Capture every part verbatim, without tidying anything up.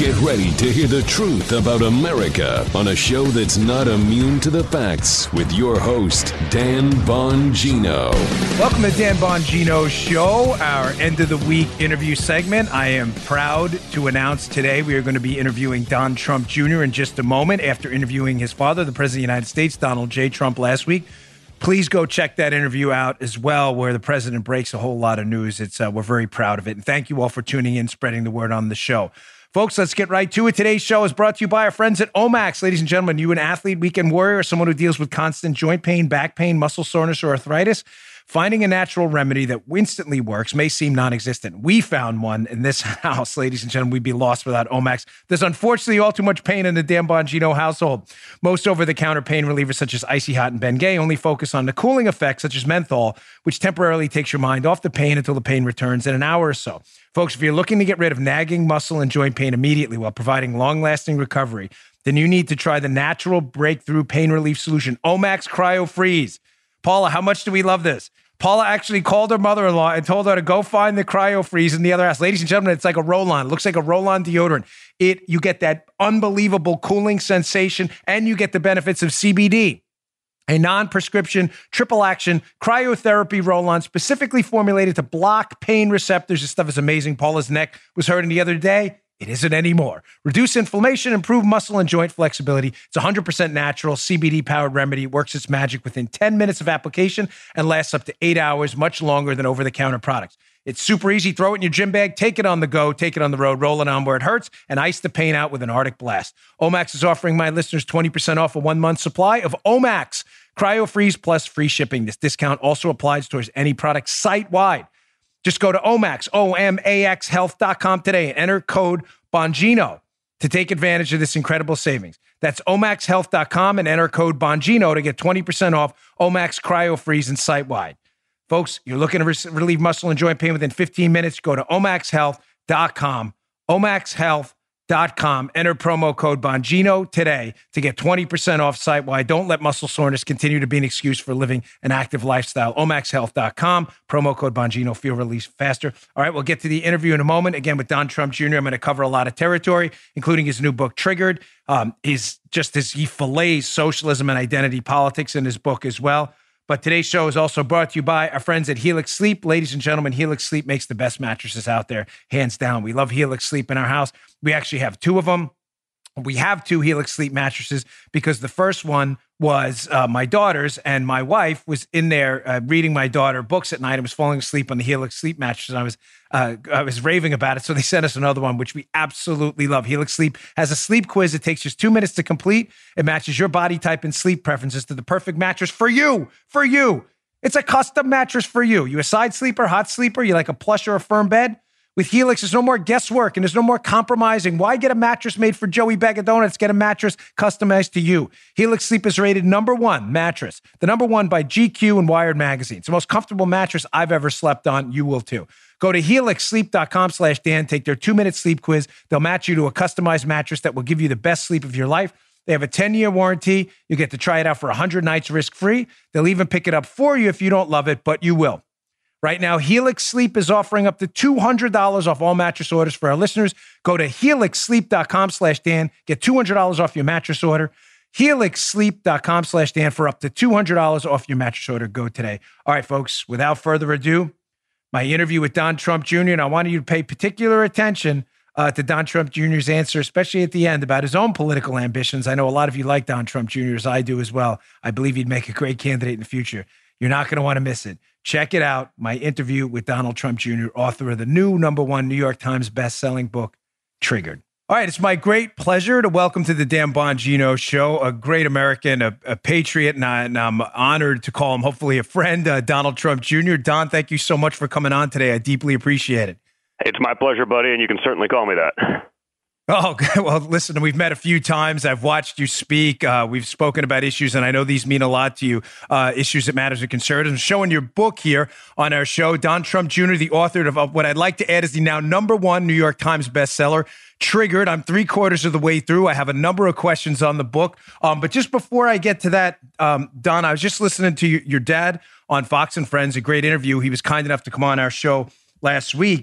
Get ready to hear the truth about America on a show that's not immune to the facts with your host, Dan Bongino. Welcome to Dan Bongino's show, our end of the week interview segment. I am proud to announce today we are going to be interviewing Don Trump Junior in just a moment after interviewing his father, the President of the United States, Donald J. Trump, last week. Please go check that interview out as well, where the president breaks a whole lot of news. It's uh, we're very proud of it. And thank you all for tuning in, spreading the word on the show. Folks, let's get right to it. Today's show is brought to you by our friends at Omax. Ladies and gentlemen, you an athlete, weekend warrior, or someone who deals with constant joint pain, back pain, muscle soreness, or arthritis, finding a natural remedy that instantly works may seem non-existent. We found one in this house, ladies and gentlemen. We'd be lost without Omax. There's unfortunately all too much pain in the Dan Bongino household. Most over-the-counter pain relievers such as Icy Hot and Bengay only focus on the cooling effects such as menthol, which temporarily takes your mind off the pain until the pain returns in an hour or so. Folks, if you're looking to get rid of nagging muscle and joint pain immediately while providing long-lasting recovery, then you need to try the natural breakthrough pain relief solution, Omax Cryo Freeze. Paula, how much do we love this? Paula actually called her mother-in-law and told her to go find the Cryo Freeze in the other house. Ladies and gentlemen, it's like a roll-on. It looks like a roll-on deodorant. It you get that unbelievable cooling sensation, and you get the benefits of C B D. A non-prescription, triple-action cryotherapy roll-on specifically formulated to block pain receptors. This stuff is amazing. Paula's neck was hurting the other day. It isn't anymore. Reduce inflammation, improve muscle and joint flexibility. It's one hundred percent natural, C B D-powered remedy. It works its magic within ten minutes of application and lasts up to eight hours, much longer than over-the-counter products. It's super easy. Throw it in your gym bag, take it on the go, take it on the road, roll it on where it hurts, and ice the pain out with an Arctic Blast. Omax is offering my listeners twenty percent off a one-month supply of Omax Cryo Freeze plus free shipping. This discount also applies towards any product site-wide. Just go to Omax, O M A X health dot com today and enter code Bongino to take advantage of this incredible savings. That's Omax health dot com and enter code Bongino to get twenty percent off Omax Cryo Freeze and site-wide. Folks, you're looking to re- relieve muscle and joint pain within fifteen minutes, go to Omax health dot com, Omax health dot com, enter promo code Bongino today to get twenty percent off site-wide. Don't let muscle soreness continue to be an excuse for living an active lifestyle. Omax health dot com, promo code Bongino, feel release faster. All right, we'll get to the interview in a moment. Again, with Don Trump Junior, I'm going to cover a lot of territory, including his new book, Triggered. Um, his, just as he fillets socialism and identity politics in his book as well. But today's show is also brought to you by our friends at Helix Sleep. Ladies and gentlemen, Helix Sleep makes the best mattresses out there, hands down. We love Helix Sleep in our house. We actually have two of them. We have two Helix Sleep mattresses because the first one was uh, my daughter's, and my wife was in there uh, reading my daughter books at night and was falling asleep on the Helix Sleep mattress. And I was uh, I was raving about it, so they sent us another one, which we absolutely love. Helix Sleep has a sleep quiz. It takes just two minutes to complete. It matches your body type and sleep preferences to the perfect mattress for you, for you. It's a custom mattress for you. You a side sleeper, hot sleeper? You like a plush or a firm bed? With Helix, there's no more guesswork and there's no more compromising. Why get a mattress made for Joey Bag of Donuts? Get a mattress customized to you. Helix Sleep is rated number one mattress, the number one by G Q and Wired Magazine. It's the most comfortable mattress I've ever slept on. You will too. Go to helix sleep dot com slash Dan. Take their two-minute sleep quiz. They'll match you to a customized mattress that will give you the best sleep of your life. They have a ten-year warranty. You get to try it out for one hundred nights risk-free. They'll even pick it up for you if you don't love it, but you will. Right now, Helix Sleep is offering up to two hundred dollars off all mattress orders for our listeners. Go to helix sleep dot com slash Dan. Get two hundred dollars off your mattress order. helix sleep dot com slash Dan for up to two hundred dollars off your mattress order. Go today. All right, folks, without further ado, my interview with Don Trump Junior, and I wanted you to pay particular attention uh, to Don Trump Junior's answer, especially at the end, about his own political ambitions. I know a lot of you like Don Trump Junior, as I do as well. I believe he'd make a great candidate in the future. You're not going to want to miss it. Check it out, my interview with Donald Trump Junior, author of the new number one New York Times best-selling book, Triggered. All right, it's my great pleasure to welcome to the Dan Bongino Show a great American, a, a patriot, and, I, and I'm honored to call him hopefully a friend, uh, Donald Trump Junior Don, thank you so much for coming on today. I deeply appreciate it. It's my pleasure, buddy, and you can certainly call me that. Oh, well, listen, we've met a few times. I've watched you speak. Uh, we've spoken about issues, and I know these mean a lot to you, uh, issues that matter to conservatives. I'm showing your book here on our show, Don Trump Junior, the author of, of what I'd like to add is the now number one New York Times bestseller, Triggered. I'm three quarters of the way through. I have a number of questions on the book. Um, but just before I get to that, um, Don, I was just listening to your, your dad on Fox and Friends, a great interview. He was kind enough to come on our show last week.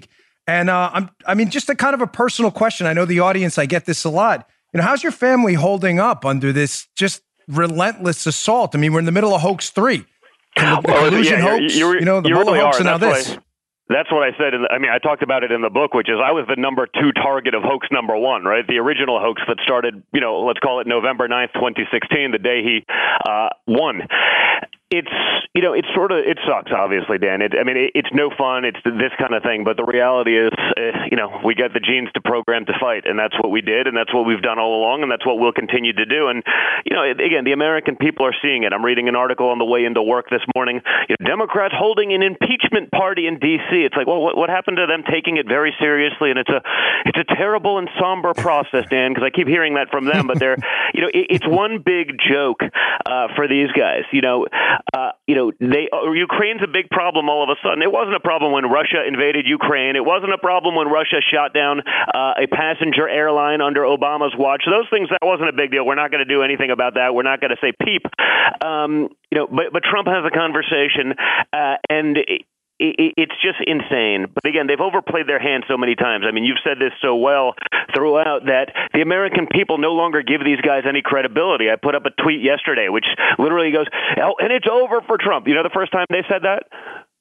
And uh, I'm, I mean, just a kind of a personal question. I know the audience, I get this a lot. You know, how's your family holding up under this just relentless assault? I mean, we're in the middle of hoax three. The, the well, collusion yeah, hoax, you, you, you know, the you Mueller really hoax, are, and now that's this. Why, that's what I said. In the, I mean, I talked about it in the book, which is I was the number two target of hoax number one, right? The original hoax that started, you know, let's call it November ninth, twenty sixteen, the day he uh, won. It's, you know, it's sort of, it sucks, obviously, Dan. It, I mean, it, it's no fun. It's this kind of thing. But the reality is, uh, you know, we got the genes to program to fight. And that's what we did. And that's what we've done all along. And that's what we'll continue to do. And, you know, again, the American people are seeing it. I'm reading an article on the way into work this morning. You know, Democrats holding an impeachment party in D C. It's like, well, what, what happened to them taking it very seriously? And it's a, it's a terrible and somber process, Dan, because I keep hearing that from them. But they're, you know, it, it's one big joke uh, for these guys. You know, Uh, you know, they uh, Ukraine's a big problem all of a sudden. It wasn't a problem when Russia invaded Ukraine. It wasn't a problem when Russia shot down uh, a passenger airline under Obama's watch. Those things, that wasn't a big deal. We're not going to do anything about that. We're not going to say peep. Um, you know, but, but Trump has a conversation, uh, and it, it's just insane. But again, they've overplayed their hand so many times. I mean, you've said this so well throughout that the American people no longer give these guys any credibility. I put up a tweet yesterday, which literally goes, oh, and it's over for Trump. You know the first time they said that?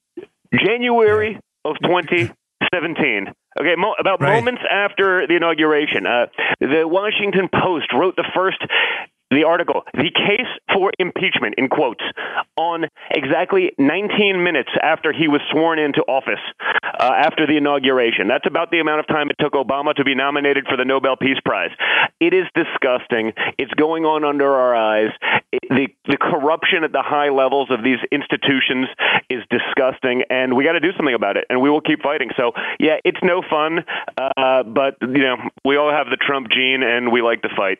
January of twenty seventeen. Okay, mo- about right. moments after the inauguration. Uh, the Washington Post wrote the first... The article, the case for impeachment, in quotes, on exactly nineteen minutes after he was sworn into office, uh, after the inauguration. That's about the amount of time it took Obama to be nominated for the Nobel Peace Prize. It is disgusting. It's going on under our eyes. It, the, the corruption at the high levels of these institutions is disgusting, and we got to do something about it, and we will keep fighting. So, yeah, it's no fun, uh, but, you know, we all have the Trump gene, and we like to fight.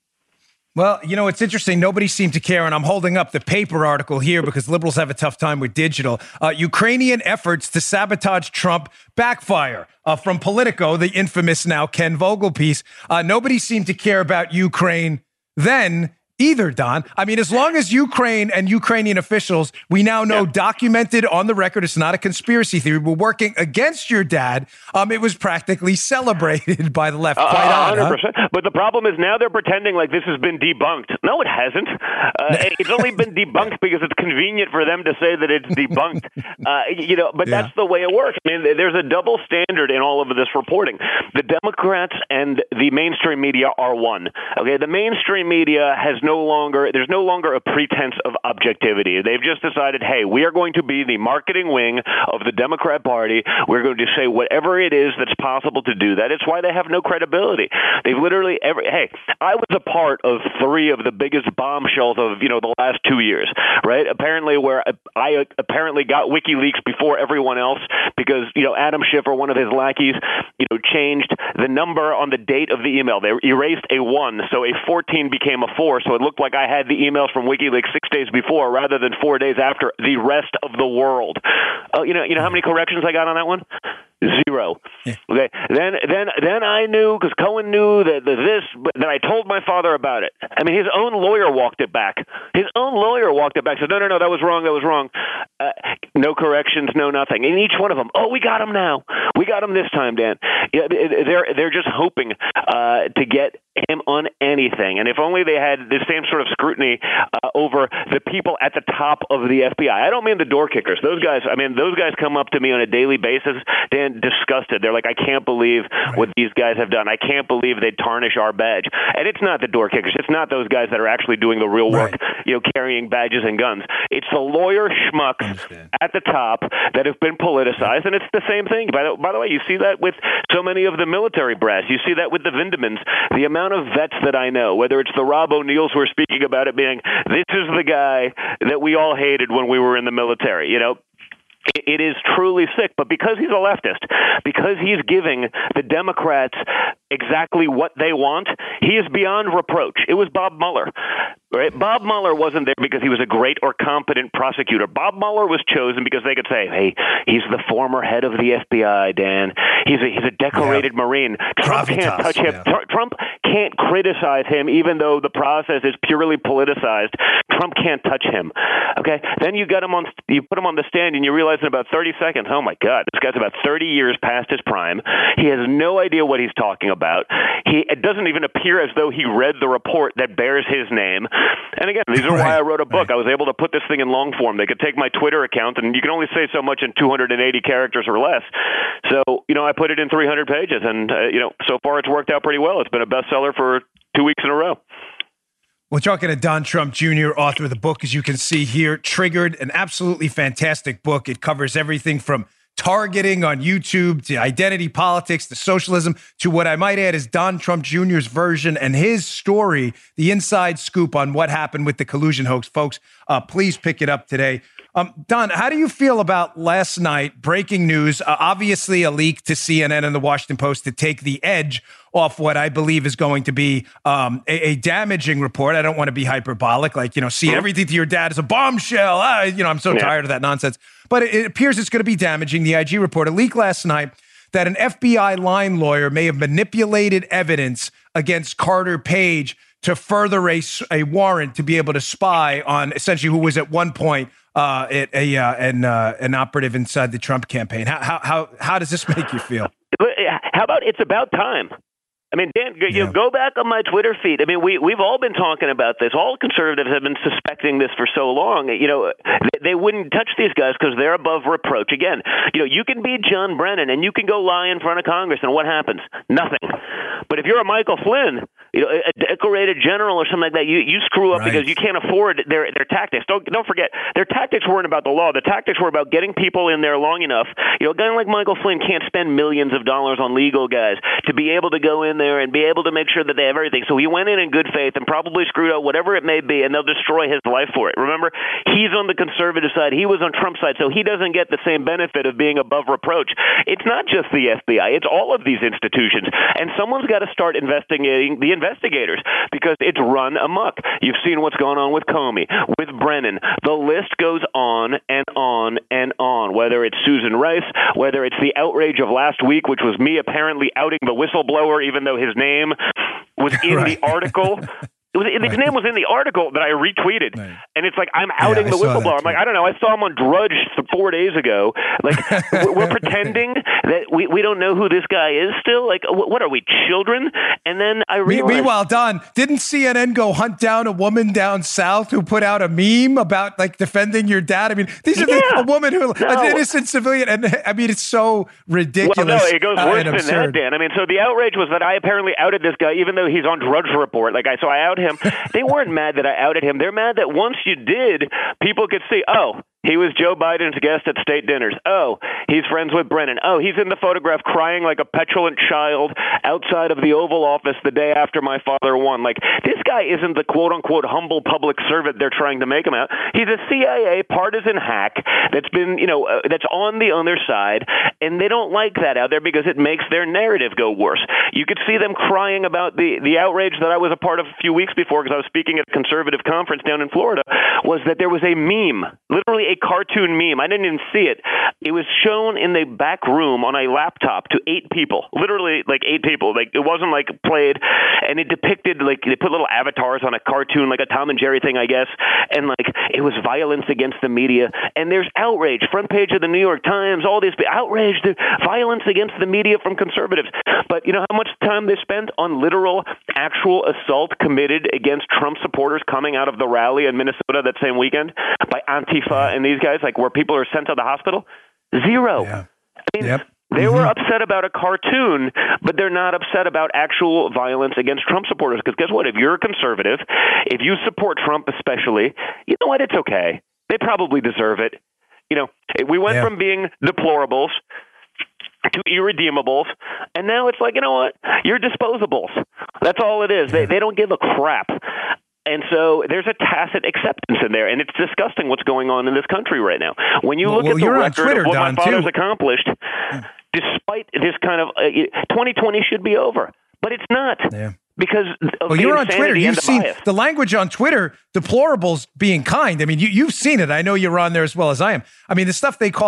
Well, you know, it's interesting. Nobody seemed to care, and I'm holding up the paper article here because liberals have a tough time with digital. Uh, Ukrainian efforts to sabotage Trump backfire. Uh, from Politico, the infamous now Ken Vogel piece. Uh, nobody seemed to care about Ukraine then either, Don. I mean, as long as Ukraine and Ukrainian officials, we now know, yeah. documented on the record, it's not a conspiracy theory, were working against your dad, um, it was practically celebrated by the left. Quite uh, odd, one hundred percent. Huh? But the problem is now they're pretending like this has been debunked. No, it hasn't. Uh, it's only been debunked because it's convenient for them to say that it's debunked. Uh, you know, but yeah. that's the way it works. I mean, there's a double standard in all of this reporting. The Democrats and the mainstream media are one. Okay, the mainstream media has no longer, there's no longer a pretense of objectivity. They've just decided, hey, we are going to be the marketing wing of the Democrat Party. We're going to say whatever it is that's possible to do that. It's why they have no credibility. They've literally, every, hey, I was a part of three of the biggest bombshells of, you know, the last two years, right? Apparently where I apparently got WikiLeaks before everyone else because, you know, Adam Schiff or one of his lackeys, you know, changed the number on the date of the email. They erased a one, so a fourteen became a four, so it looked like I had the emails from WikiLeaks six days before rather than four days after the rest of the world. Oh, you know, you know how many corrections I got on that one? Zero. Yeah. Okay. Then, then, then I knew because Cohen knew that the, this. But then I told my father about it. I mean, his own lawyer walked it back. His own lawyer walked it back. Said, no, no, no, that was wrong. That was wrong. Uh, no corrections, no nothing. And each one of them, oh, we got him now. We got him this time, Dan. Yeah, they're they're just hoping uh, to get him on anything. And if only they had the same sort of scrutiny uh, over the people at the top of the F B I. I don't mean the door kickers. Those guys. I mean, those guys come up to me on a daily basis, Dan. Disgusted. They're like, I can't believe right. what these guys have done. I can't believe they tarnish our badge. And it's not the door kickers. It's not those guys that are actually doing the real work, right. you know, carrying badges and guns. It's the lawyer schmucks at the top that have been politicized. And it's the same thing. By the, by the way, you see that with so many of the military brass. You see that with the Vindemans. The amount of vets that I know, whether it's the Rob O'Neills who are speaking about it being, this is the guy that we all hated when we were in the military, you know. It is truly sick, but because he's a leftist, because he's giving the Democrats exactly what they want, he is beyond reproach. It was Bob Mueller. Right? Bob Mueller wasn't there because he was a great or competent prosecutor. Bob Mueller was chosen because they could say, hey, he's the former head of the F B I, Dan. He's a, he's a decorated yeah. Marine. Trump Gravitas, can't touch him. Yeah. Tr- Trump can't criticize him even though the process is purely politicized. Trump can't touch him. Okay, then you got him on, you put him on the stand, and you realize in about thirty seconds, oh my God, this guy's about thirty years past his prime. He has no idea what he's talking about. He it doesn't even appear as though he read the report that bears his name. And again, these are right. why I wrote a book. Right. I was able to put this thing in long form. They could take my Twitter account, and you can only say so much in two hundred eighty characters or less. So, you know, I put it in three hundred pages, and, uh, you know, so far it's worked out pretty well. It's been a bestseller for two weeks in a row. We're talking to Don Trump Junior, author of the book, as you can see here, Triggered, an absolutely fantastic book. It covers everything from targeting on YouTube to identity politics to socialism to what I might add is Don Trump Junior's version and his story, the inside scoop on what happened with the collusion hoax. Folks, uh, please pick it up today. Um, Don, how do you feel about last night, breaking news, uh, obviously a leak to C N N and the Washington Post to take the edge off what I believe is going to be um, a, a damaging report. I don't want to be hyperbolic, like, you know, see everything to your dad as a bombshell. Ah, you know, I'm so yeah. tired of that nonsense. But it, it appears it's going to be damaging. The I G report, a leak last night that an F B I line lawyer may have manipulated evidence against Carter Page to further a, a warrant to be able to spy on essentially who was at one point uh, a, a, uh, an, uh, an operative inside the Trump campaign. How, how, how, how does this make you feel? How about it's about time? I mean, Dan, you yeah. know, go back on my Twitter feed. I mean, we, we've all been talking about this. All conservatives have been suspecting this for so long. You know, they, they wouldn't touch these guys because they're above reproach. Again, you know, you can be John Brennan and you can go lie in front of Congress, and what happens? Nothing. But if you're a Michael Flynn, you know, a decorated general or something like that, you, you screw up right. because you can't afford their their tactics. Don't don't forget, their tactics weren't about the law. The tactics were about getting people in there long enough. You know, a guy like Michael Flynn can't spend millions of dollars on legal guys to be able to go in there and be able to make sure that they have everything. So he went in in good faith and probably screwed up whatever it may be, and they'll destroy his life for it. Remember, he's on the conservative side. He was on Trump's side, so he doesn't get the same benefit of being above reproach. It's not just the F B I. It's all of these institutions. And someone's got to start investigating the investigators because it's run amok. You've seen what's going on with Comey, with Brennan. The list goes on and on and on, whether it's Susan Rice, whether it's the outrage of last week, which was me apparently outing the whistleblower, even though his name was in right. the article. It was, his right. name was in the article that I retweeted, right. and it's like I'm outing yeah, the whistleblower. I'm like, I don't know. I saw him on Drudge four days ago. Like we're pretending that we, we don't know who this guy is still. Like, what are we, children? And then I realized. Meanwhile, Don, didn't C N N go hunt down a woman down south who put out a meme about like defending your dad? I mean, these are yeah. the, a woman who, no. an innocent civilian, and I mean, it's so ridiculous. Well, no, it goes worse uh, than that, Dan. I mean, so the outrage was that I apparently outed this guy, even though he's on Drudge Report. Like I, so I out him. They weren't mad that I outed him. They're mad that once you did, people could see, oh, he was Joe Biden's guest at state dinners. Oh, he's friends with Brennan. Oh, he's in the photograph crying like a petulant child outside of the Oval Office the day after my father won. Like, this guy isn't the quote-unquote humble public servant they're trying to make him out. He's a C I A partisan hack that's been, you know, uh, that's on the other side, and they don't like that out there because it makes their narrative go worse. You could see them crying about the, the outrage that I was a part of a few weeks before because I was speaking at a conservative conference down in Florida, was that there was a meme, literally a cartoon meme. I didn't even see it. It was shown in the back room on a laptop to eight people, literally like eight people. Like it wasn't like played, and it depicted like they put little avatars on a cartoon, like a Tom and Jerry thing, I guess, and like it was violence against the media. And there's outrage, front page of the New York Times, all these outrage, the violence against the media from conservatives. But you know how much time they spent on literal, actual assault committed against Trump supporters coming out of the rally in Minnesota that same weekend by Antifa and these guys, like where people are sent to the hospital? Zero. Yeah. I mean, yep. They mm-hmm. were upset about a cartoon, but they're not upset about actual violence against Trump supporters. Because guess what? If you're a conservative, if you support Trump especially, you know what? It's okay. They probably deserve it. You know, we went yeah. from being deplorables to irredeemables, and now it's like, you know what? You're disposables. That's all it is. They they don't give a crap. And so there's a tacit acceptance in there, and it's disgusting what's going on in this country right now. When you well, look well, at the record Twitter, of what Don, my father's too. accomplished, despite this kind of uh, twenty twenty should be over, but it's not. Yeah. Because of well, the you're on Twitter. You've the seen bias. the language on Twitter, deplorables being kind. I mean, you, you've seen it. I know you're on there as well as I am. I mean, the stuff they call us,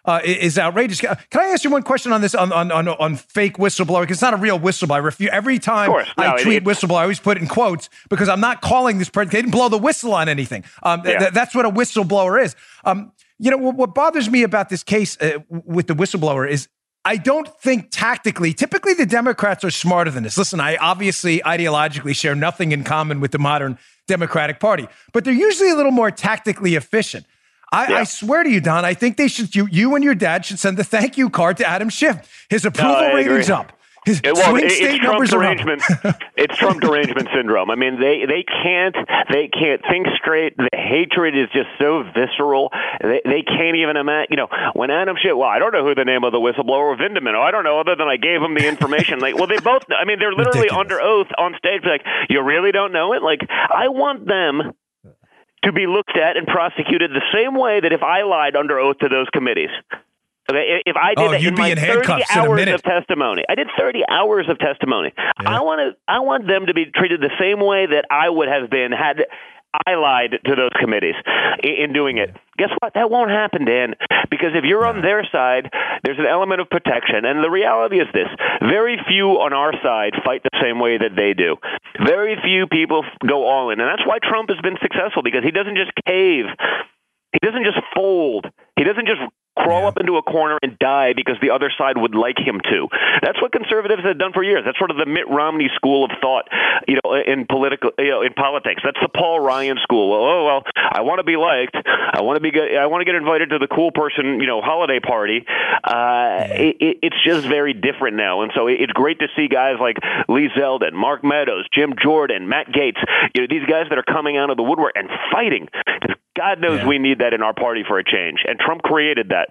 uh, is outrageous. Can I ask you one question on this, on on on, on fake whistleblower? Because it's not a real whistleblower. I refuse, every time no, I tweet it, whistleblower, I always put it in quotes because I'm not calling this person. They didn't blow the whistle on anything. Um, yeah. th- that's what a whistleblower is. Um, you know, what, what bothers me about this case uh, with the whistleblower is I don't think tactically, typically the Democrats are smarter than this. Listen, I obviously ideologically share nothing in common with the modern Democratic Party, but they're usually a little more tactically efficient. I, yeah. I swear to you, Don, I think they should, you, you and your dad should send the thank you card to Adam Schiff. His approval no, rating's up. His it, well, swing it, state it's numbers Trump are derangement. up. It's Trump derangement syndrome. I mean, they, they can't they can't think straight. The hatred is just so visceral. They, they can't even imagine. You know, when Adam Schiff, well, I don't know who the name of the whistleblower, Vindman. Oh, I don't know, other than I gave him the information. Like, well, they both. I mean, they're literally Ridiculous. under oath on stage. Like, you really don't know it? Like, I want them to be looked at and prosecuted the same way that if I lied under oath to those committees. Okay, if I did oh, that you'd in be my in thirty hours in of testimony, I did thirty hours of testimony. Yeah. I want to, I want them to be treated the same way that I would have been had I lied to those committees in, in doing it. Guess what? That won't happen, Dan, because if you're on their side, there's an element of protection. And the reality is this: very few on our side fight the same way that they do. Very few people go all in, and that's why Trump has been successful, because he doesn't just cave. He doesn't just fold. He doesn't just crawl yeah. up into a corner and die because the other side would like him to. That's what conservatives have done for years. That's sort of the Mitt Romney school of thought, you know, in political, you know, in politics. That's the Paul Ryan school. Oh well, I want to be liked. I want to be. I want to get invited to the cool person, you know, holiday party. Uh, yeah. it, it's just very different now, and so it's great to see guys like Lee Zeldin, Mark Meadows, Jim Jordan, Matt Gaetz. You know, these guys that are coming out of the woodwork and fighting. God knows yeah. we need that in our party for a change, and Trump created that.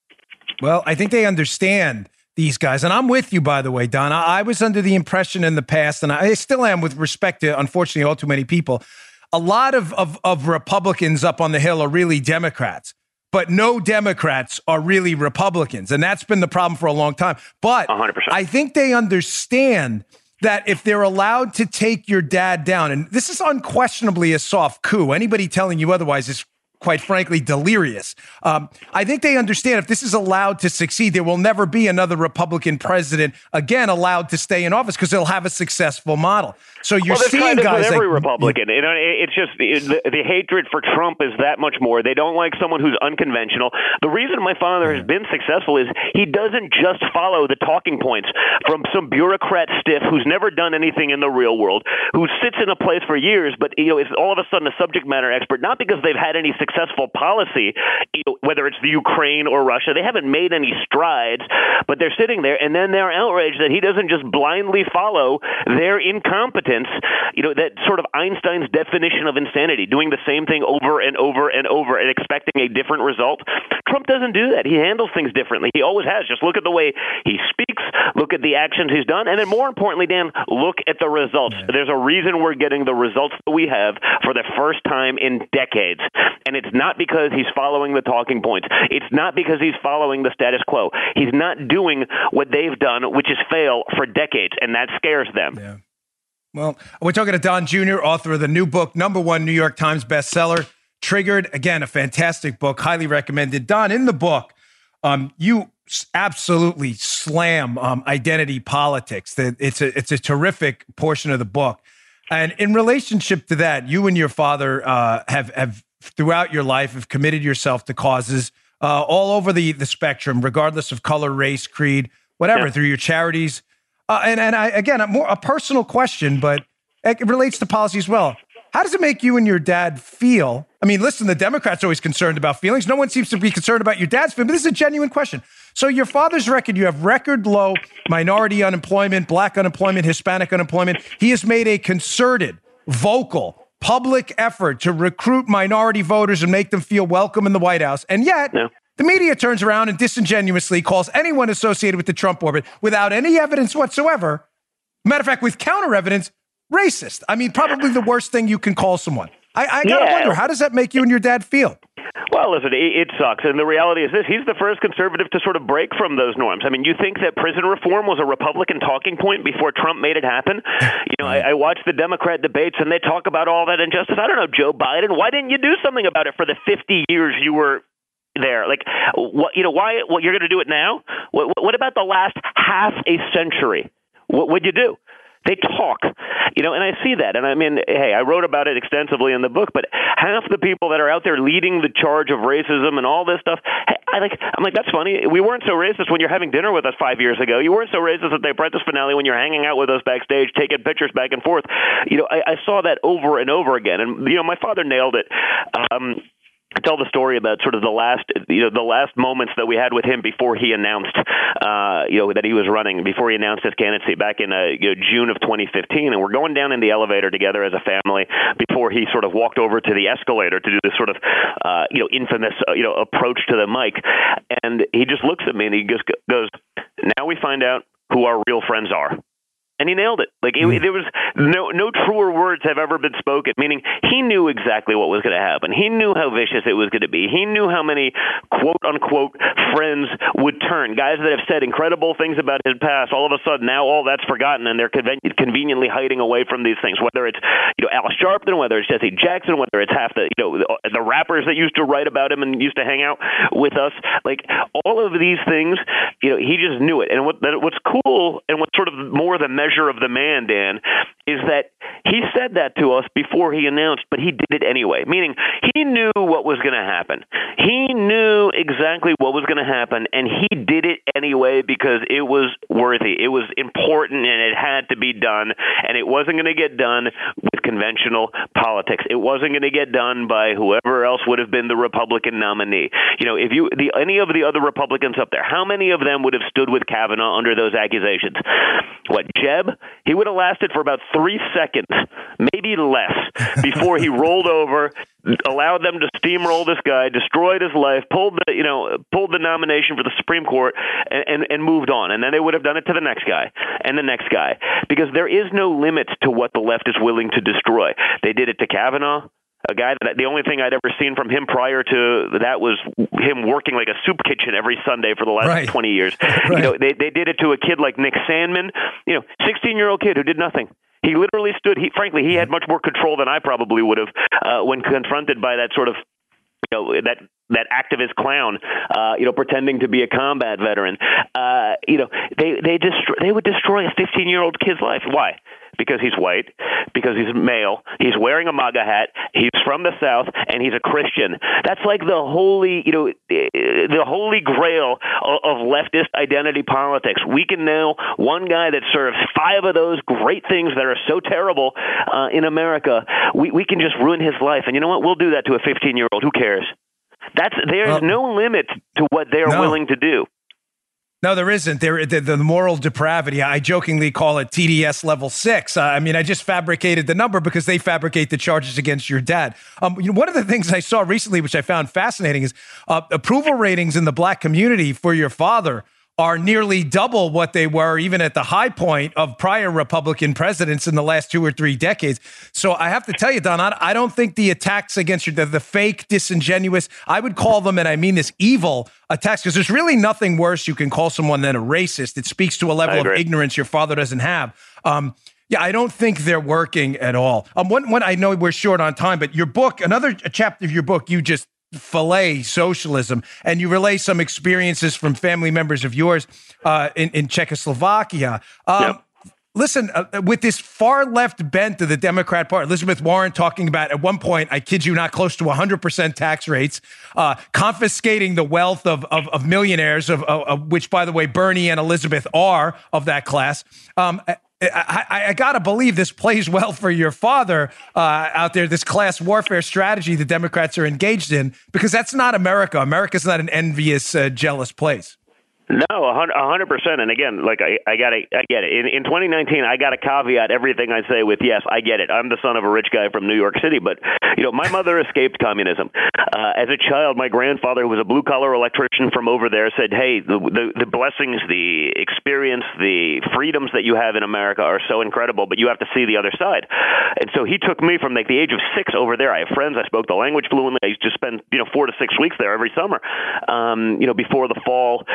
Well, I think they understand these guys, and I'm with you, by the way, Don. I was under the impression in the past, and I still am with respect to, unfortunately, all too many people, a lot of, of, of Republicans up on the Hill are really Democrats, but no Democrats are really Republicans, and that's been the problem for a long time. But one hundred percent. I think they understand that if they're allowed to take your dad down, and this is unquestionably a soft coup, anybody telling you otherwise is quite frankly, delirious. Um, I think they understand if this is allowed to succeed, there will never be another Republican president again allowed to stay in office because they'll have a successful model. So you're well, seeing kind of guys with every like, Republican. You know, it's just the, the hatred for Trump is that much more. They don't like someone who's unconventional. The reason my father has been successful is he doesn't just follow the talking points from some bureaucrat stiff who's never done anything in the real world, who sits in a place for years, but you know is all of a sudden a subject matter expert, not because they've had any successful policy, you know, whether it's the Ukraine or Russia. They haven't made any strides, but they're sitting there, and then they're outraged that he doesn't just blindly follow their incompetence. You know, that sort of Einstein's definition of insanity, doing the same thing over and over and over and expecting a different result. Trump doesn't do that. He handles things differently. He always has. Just look at the way he speaks, look at the actions he's done, and then more importantly, Dan, look at the results. Yeah. There's a reason we're getting the results that we have for the first time in decades, and it's not because he's following the talking points. It's not because he's following the status quo. He's not doing what they've done, which is fail for decades, and that scares them. Yeah. Well, we're talking to Don Junior, author of the new book, number one New York Times bestseller, Triggered. Again, a fantastic book, highly recommended. Don, in the book, um, you absolutely slam um, identity politics. It's a, it's a terrific portion of the book. And in relationship to that, you and your father uh, have, have throughout your life, have committed yourself to causes uh, all over the, the spectrum, regardless of color, race, creed, whatever, yeah. through your charities. Uh, and and I, again, a more a personal question, but it relates to policy as well. How does it make you and your dad feel? I mean, listen, the Democrats are always concerned about feelings. No one seems to be concerned about your dad's feelings, but this is a genuine question. So your father's record, you have record low minority unemployment, black unemployment, Hispanic unemployment. He has made a concerted, vocal, public effort to recruit minority voters and make them feel welcome in the White House. And yet, no. the media turns around and disingenuously calls anyone associated with the Trump orbit without any evidence whatsoever, matter of fact, with counter evidence, racist. I mean, probably the worst thing you can call someone. I, I got to yeah. wonder, how does that make you and your dad feel? Well, listen, it, it sucks. And the reality is this. He's the first conservative to sort of break from those norms. I mean, you think that prison reform was a Republican talking point before Trump made it happen? You know, I, I watch the Democrat debates, and they talk about all that injustice. I don't know, Joe Biden, why didn't you do something about it for the fifty years you were there. Like, what you know, why? What you're going to do it now? What, what about the last half a century? What would you do? They talk, you know, and I see that. And I mean, hey, I wrote about it extensively in the book, but half the people that are out there leading the charge of racism and all this stuff, I like, I'm like, that's funny. We weren't so racist when you're having dinner with us five years ago. You weren't so racist at the Apprentice finale when you're hanging out with us backstage, taking pictures back and forth. You know, I, I saw that over and over again. And, you know, my father nailed it. Um, I tell the story about sort of the last, you know, the last moments that we had with him before he announced, uh, you know, that he was running, before he announced his candidacy back in uh, you know, June of twenty fifteen. And we're going down in the elevator together as a family before he sort of walked over to the escalator to do this sort of, uh, you know, infamous, uh, you know, approach to the mic. And he just looks at me and he just goes, now we find out who our real friends are. And he nailed it. Like it, there was no no truer words have ever been spoken. Meaning he knew exactly what was going to happen. He knew how vicious it was going to be. He knew how many quote unquote friends would turn. Guys that have said incredible things about his past. All of a sudden now all that's forgotten, and they're conven- conveniently hiding away from these things. Whether it's you know Al Sharpton, whether it's Jesse Jackson, whether it's half the you know the, the rappers that used to write about him and used to hang out with us. Like all of these things, you know, he just knew it. And what what's cool and what's sort of more the measure of the man, Dan, is that he said that to us before he announced, but he did it anyway, meaning he knew what was going to happen. He knew exactly what was going to happen, and he did it anyway because it was worthy. It was important, and it had to be done, and it wasn't going to get done with conventional politics. It wasn't going to get done by whoever else would have been the Republican nominee. You know, if you the any of the other Republicans up there, how many of them would have stood with Kavanaugh under those accusations? What, Jeb? He would have lasted for about three seconds, maybe less, before he rolled over, allowed them to steamroll this guy, destroyed his life, pulled the you know pulled the nomination for the Supreme Court, and, and, and moved on. And then they would have done it to the next guy and the next guy, because there is no limit to what the left is willing to destroy. They did it to Kavanaugh. A guy that the only thing I'd ever seen from him prior to that was him working like a soup kitchen every Sunday for the last right. twenty years. Right. You know, they they did it to a kid like Nick Sandmann, you know, sixteen-year-old kid who did nothing. He literally stood. He frankly, he had much more control than I probably would have uh, when confronted by that sort of, you know, that that activist clown, uh, you know, pretending to be a combat veteran. Uh, you know, they they destroy, they would destroy a fifteen-year-old kid's life. Why? Because he's white, because he's male, he's wearing a MAGA hat, he's from the South, and he's a Christian. That's like the holy, you know, the holy grail of leftist identity politics. We can now, one guy that serves five of those great things that are so terrible uh, in America, we, we can just ruin his life. And you know what? We'll do that to a fifteen-year-old. Who cares? That's There's well, no limit to what they're no. willing to do. No, there isn't. There, the, the moral depravity, I jokingly call it T D S level six. Uh, I mean, I just fabricated the number because they fabricate the charges against your dad. Um, you know, one of the things I saw recently, which I found fascinating, is uh, approval ratings in the black community for your father are nearly double what they were even at the high point of prior Republican presidents in the last two or three decades. So I have to tell you, Don, I don't think the attacks against you, the, the fake, disingenuous, I would call them, and I mean this, evil attacks, because there's really nothing worse you can call someone than a racist. It speaks to a level of ignorance your father doesn't have. Um, Yeah, I don't think they're working at all. Um, one, one, I know we're short on time, but your book, another chapter of your book, you just fillet socialism, and you relay some experiences from family members of yours uh, in, in Czechoslovakia. Um, yep. Listen, uh, with this far left bent of the Democrat Party, Elizabeth Warren talking about at one point, I kid you not, close to one hundred percent tax rates, uh, confiscating the wealth of of, of millionaires, of, of, of which, by the way, Bernie and Elizabeth are of that class. Um, I, I, I got to believe this plays well for your father uh, out there, this class warfare strategy the Democrats are engaged in, because that's not America. America's not an envious, uh, jealous place. No, a hundred percent. And again, like I, I got I get it. In, in twenty nineteen, I got to caveat everything I say with, yes, I get it. I'm the son of a rich guy from New York City, but you know, my mother escaped communism. Uh, as a child, my grandfather, who was a blue collar electrician from over there, said, "Hey, the, the the blessings, the experience, the freedoms that you have in America are so incredible, but you have to see the other side." And so he took me from like the age of six over there. I have friends. I spoke the language fluently. I used to spend you know four to six weeks there every summer. Um, you know, before the fall. Uh,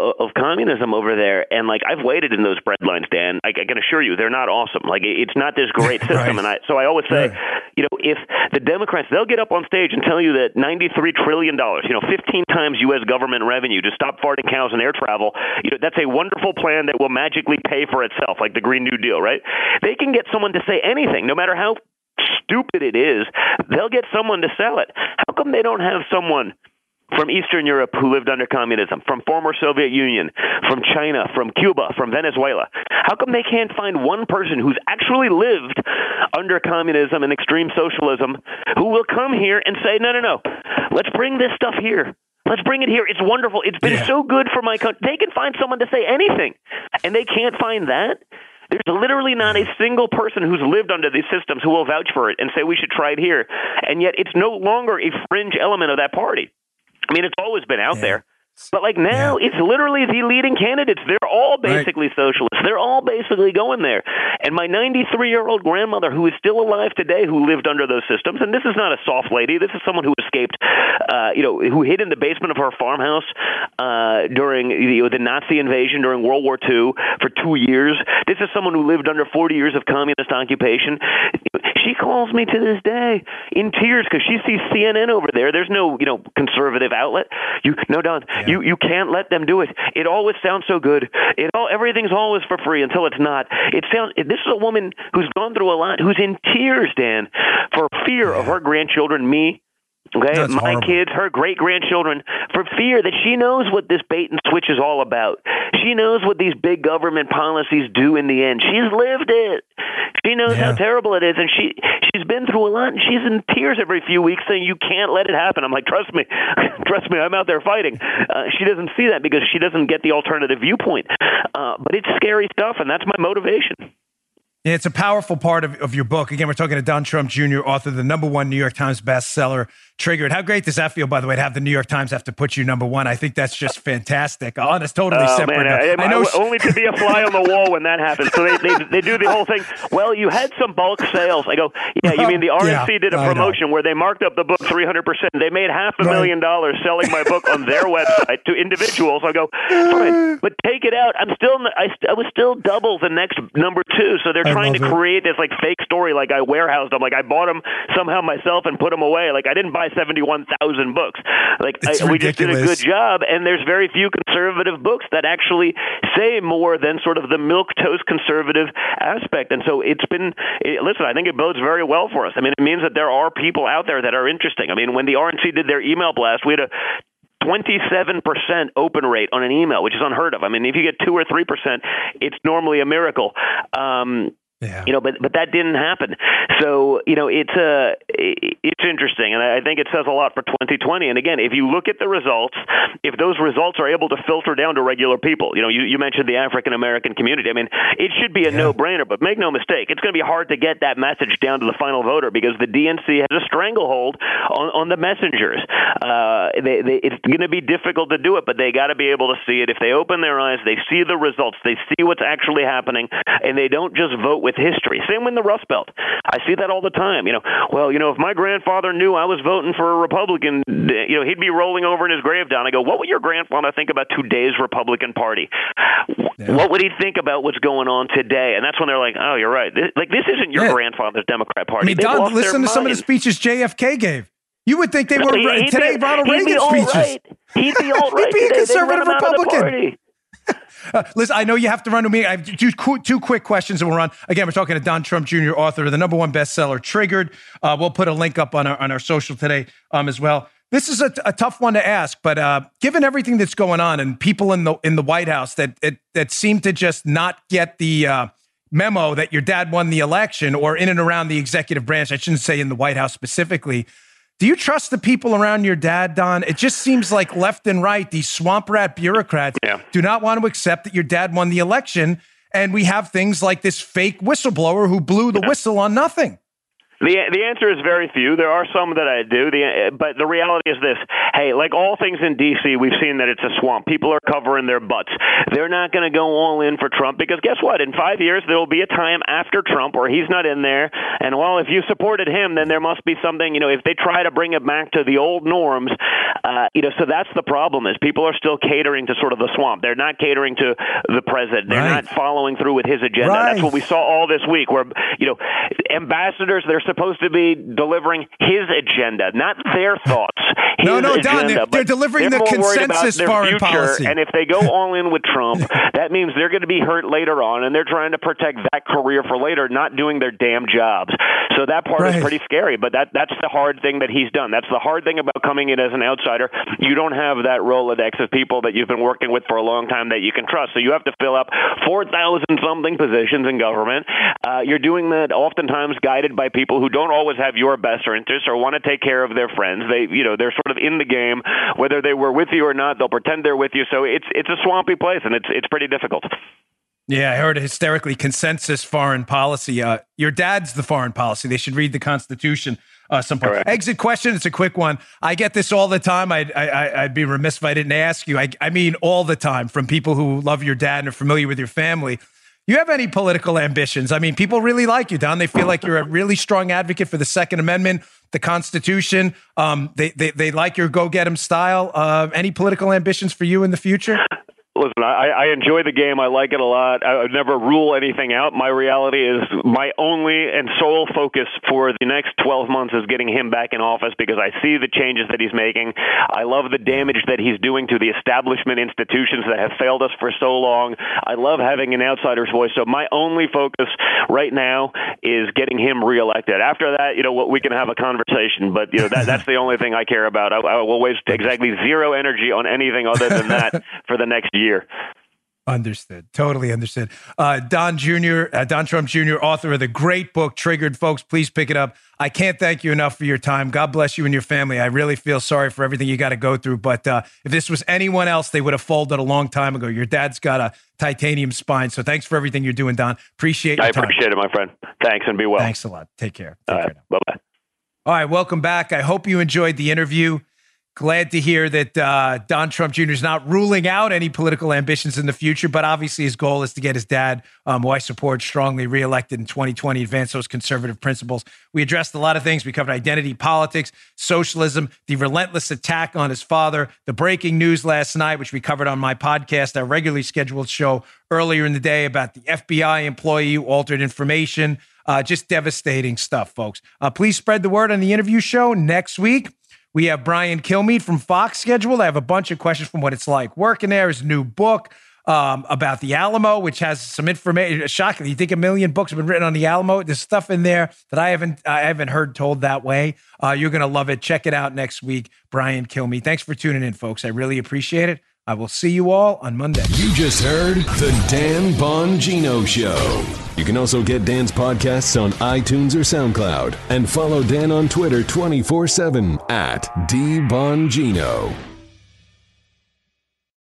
of communism over there. And like, I've waited in those bread lines, Dan. I, I can assure you, they're not awesome. Like, it's not this great system. Right. And I, so I always say, right. you know, if the Democrats, they'll get up on stage and tell you that ninety-three trillion dollars, you know, fifteen times U S government revenue to stop farting cows and air travel, you know, that's a wonderful plan that will magically pay for itself, like the Green New Deal, right? They can get someone to say anything, no matter how stupid it is. They'll get someone to sell it. How come they don't have someone from Eastern Europe who lived under communism, from former Soviet Union, from China, from Cuba, from Venezuela? How come they can't find one person who's actually lived under communism and extreme socialism who will come here and say, no, no, no, let's bring this stuff here. Let's bring it here. It's wonderful. It's been yeah. so good for my country. They can find someone to say anything, and they can't find that. There's literally not a single person who's lived under these systems who will vouch for it and say we should try it here. And yet it's no longer a fringe element of that party. I mean, it's always been out yeah. there. But like now, yeah. it's literally the leading candidates. They're all basically right. socialists. They're all basically going there. And my ninety-three-year-old grandmother, who is still alive today, who lived under those systems, and this is not a soft lady. This is someone who escaped, uh, you know, who hid in the basement of her farmhouse uh, during you know, the Nazi invasion during World War Two for two years. This is someone who lived under forty years of communist occupation. She calls me to this day in tears because she sees C N N over there. There's no, you know, conservative outlet. You, no, Don. Yeah. You you can't let them do it. It always sounds so good. It all everything's always for free until it's not. It sounds. This is a woman who's gone through a lot, who's in tears, Dan, for fear yeah. of her grandchildren, me. Okay, That's my horrible. kids, her great-grandchildren, for fear that she knows what this bait and switch is all about. She knows what these big government policies do in the end. She's lived it. She knows yeah. how terrible it is, and she, she's been through a lot, and she's in tears every few weeks saying, you can't let it happen. I'm like, trust me. Trust me, I'm out there fighting. Uh, she doesn't see that because she doesn't get the alternative viewpoint. Uh, but it's scary stuff, and that's my motivation. Yeah, it's a powerful part of, of your book. Again, we're talking to Don Trump Junior, author of the number one New York Times bestseller, Triggered. How great does that feel, by the way, to have the New York Times have to put you number one? I think that's just fantastic. Oh, that's totally oh, separate. Man, I, I know I, only to be a fly on the wall when that happens. So they, they they do the whole thing. Well, you had some bulk sales. I go, yeah, you mean the R N C yeah, did a promotion where they marked up the book three hundred percent. They made half a right. million dollars selling my book on their website to individuals. I go, fine, but take it out. I'm still, I, I was still double the next number two. So they're trying to it. create this like fake story like I warehoused them. Like I bought them somehow myself and put them away. Like I didn't buy seventy-one thousand books. Like I, we just did a good job, and there's very few conservative books that actually say more than sort of the milquetoast conservative aspect. And so it's been, it, listen, I think it bodes very well for us. I mean, it means that there are people out there that are interesting. I mean, when the R N C did their email blast, we had a twenty-seven percent open rate on an email, which is unheard of. I mean, if you get two or three percent, it's normally a miracle. Um, Yeah. You know, but but that didn't happen. So you know, it's uh, it's interesting, and I think it says a lot for twenty twenty. And again, if you look at the results, if those results are able to filter down to regular people, you know, you, you mentioned the African American community. I mean, it should be a yeah. no-brainer. But make no mistake, it's going to be hard to get that message down to the final voter because the D N C has a stranglehold on, on the messengers. Uh, they, they, it's going to be difficult to do it, but they got to be able to see it. If they open their eyes, they see the results, they see what's actually happening, and they don't just vote with history. Same with the Rust Belt. I see that all the time. You know, well, you know, if my grandfather knew I was voting for a Republican, you know, he'd be rolling over in his grave down. I go, what would your grandfather think about today's Republican Party? Yeah. What would he think about what's going on today? And that's when they're like, oh, you're right. This, like, this isn't your yeah. grandfather's Democrat Party. I mean, Don, listen to some of the speeches J F K gave. You would think they were he'd today, be, Ronald Reagan speeches. Right. He'd be all right. He'd be a conservative Republican. Uh, listen, I know you have to run to me. I have two, two quick questions and we're on. Again, we're talking to Don Trump Junior, author of the number one bestseller, Triggered. Uh, we'll put a link up on our on our social today um, as well. This is a, a tough one to ask, but uh, given everything that's going on and people in the in the White House that that, that seem to just not get the uh, memo that your dad won the election, or in and around the executive branch, I shouldn't say in the White House specifically. Do you trust the people around your dad, Don? It just seems like left and right, these swamp rat bureaucrats yeah. do not want to accept that your dad won the election. And we have things like this fake whistleblower who blew the yeah. whistle on nothing. The the answer is very few. There are some that I do, the, but the reality is this. Hey, like all things in D C, we've seen that it's a swamp. People are covering their butts. They're not going to go all in for Trump because guess what? In five years, there will be a time after Trump where he's not in there. And, well, if you supported him, then there must be something, you know, if they try to bring it back to the old norms, uh, you know, so that's the problem is people are still catering to sort of the swamp. They're not catering to the president. They're right. not following through with his agenda. Right. That's what we saw all this week where, you know, ambassadors, they're supposed to be delivering his agenda, not their thoughts. His no, no, agenda, Don, they're, they're delivering they're the consensus foreign future, policy. And if they go all in with Trump, that means they're going to be hurt later on, and they're trying to protect that career for later, not doing their damn jobs. So that part right. is pretty scary, but that that's the hard thing that he's done. That's the hard thing about coming in as an outsider. You don't have that Rolodex of people that you've been working with for a long time that you can trust. So you have to fill up four thousand something positions in government. Uh, you're doing that oftentimes guided by people who don't always have your best interests or want to take care of their friends. They, you know, they're sort of in the game, whether they were with you or not. They'll pretend they're with you. So it's it's a swampy place, and it's it's pretty difficult. Yeah, I heard hysterically consensus foreign policy. Uh, your dad's the foreign policy. They should read the Constitution. Uh, some part. Exit question. It's a quick one. I get this all the time. I'd, I, I'd be remiss if I didn't ask you. I, I mean, all the time from people who love your dad and are familiar with your family. You have any political ambitions? I mean, people really like you, Don. They feel like you're a really strong advocate for the Second Amendment, the Constitution. Um, they, they they like your go-get-'em style. Uh, any political ambitions for you in the future? Listen, I, I enjoy the game. I like it a lot. I would never rule anything out. My reality is my only and sole focus for the next twelve months is getting him back in office because I see the changes that he's making. I love the damage that he's doing to the establishment institutions that have failed us for so long. I love having an outsider's voice. So my only focus right now is getting him reelected. After that, you know, we can have a conversation, but you know that that's the only thing I care about. I, I will waste exactly zero energy on anything other than that for the next year. Year. Understood. Totally understood. Uh, Don Junior, uh, Don Trump Junior, author of the great book, Triggered. Folks, please pick it up. I can't thank you enough for your time. God bless you and your family. I really feel sorry for everything you got to go through. But uh, if this was anyone else, they would have folded a long time ago. Your dad's got a titanium spine. So thanks for everything you're doing, Don. Appreciate your I time. I appreciate it, my friend. Thanks, and be well. Thanks a lot. Take care. Take All care right. Bye-bye. All right. Welcome back. I hope you enjoyed the interview. Glad to hear that uh, Don Trump Junior is not ruling out any political ambitions in the future, but obviously his goal is to get his dad, um, who I support strongly, reelected in twenty twenty, advance those conservative principles. We addressed a lot of things. We covered identity politics, socialism, the relentless attack on his father, the breaking news last night, which we covered on my podcast, our regularly scheduled show earlier in the day about the F B I employee who altered information. Uh, just devastating stuff, folks. Uh, please spread the word on the interview show next week. We have Brian Kilmeade from Fox scheduled. I have a bunch of questions from what it's like working there. His new book um, about the Alamo, which has some information. Shocking. You think a million books have been written on the Alamo? There's stuff in there that I haven't I haven't heard told that way. Uh, you're going to love it. Check it out next week. Brian Kilmeade. Thanks for tuning in, folks. I really appreciate it. I will see you all on Monday. You just heard The Dan Bongino Show. You can also get Dan's podcasts on iTunes or SoundCloud and follow Dan on Twitter twenty-four seven at D Bongino.